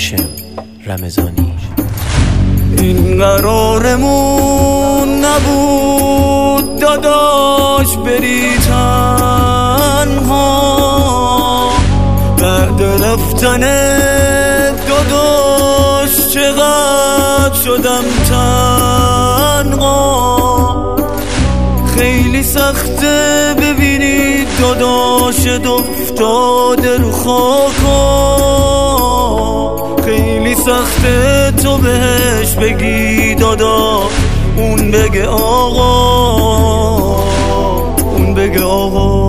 هاشم رمضانی. این قرارمون نبود داداش بری تنها، بعد رفتن داداش چقدر شدم تنها. خیلی سخته ببینی داداشت افتاده رو خاکا، خیلی سخته تو بهش بگی دادا، اون بگه آقا، اون بگه آقا.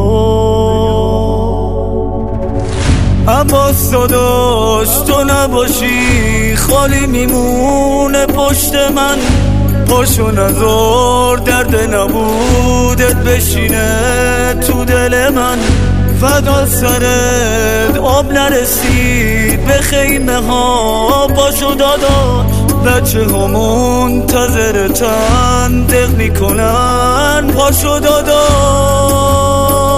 عباس داداش تو نباشی خالی میمونه پشت من، پاشو نذار درد نبودت بشینه تو دل من. فدا سرت آب نرسید به خیمه ها، پاشو داداش بچه ها منتظرتن دق میکنن، پاشو داداش.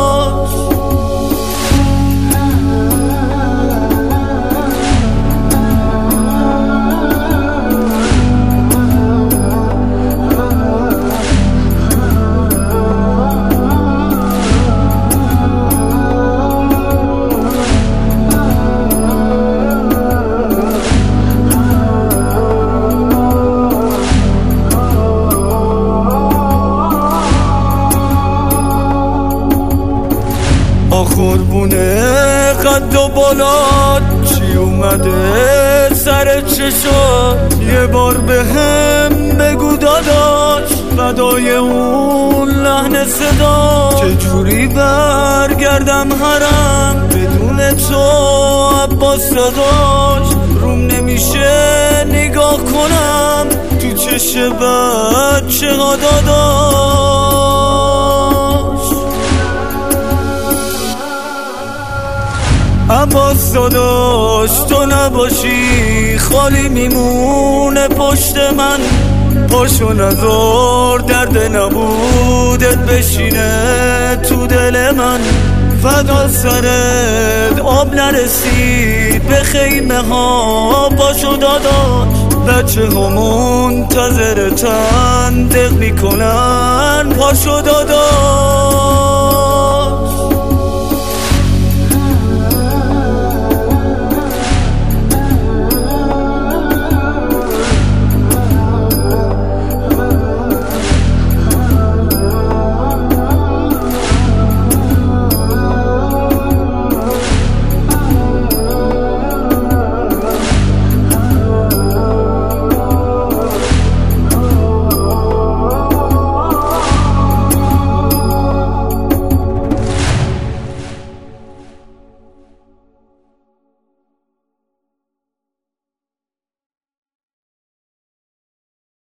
قربونه قد و بالات چی اومده سر چشات، یه بار به هم بگو داداش فدای اون لحن صدا. چجوری برگردم حرم بدون تو عباس داداش، روم نمیشه نگاه کنم تو چش بچه ها داداش. عباس داداش تو نباشی خالی میمونه پشت من، پاشو نذار درد نبودت بشینه تو دل من. فدا سرت آب نرسید به خیمه ها، پاشو داداش بچه ها منتظرتن دق میکنن، پاشو داداش.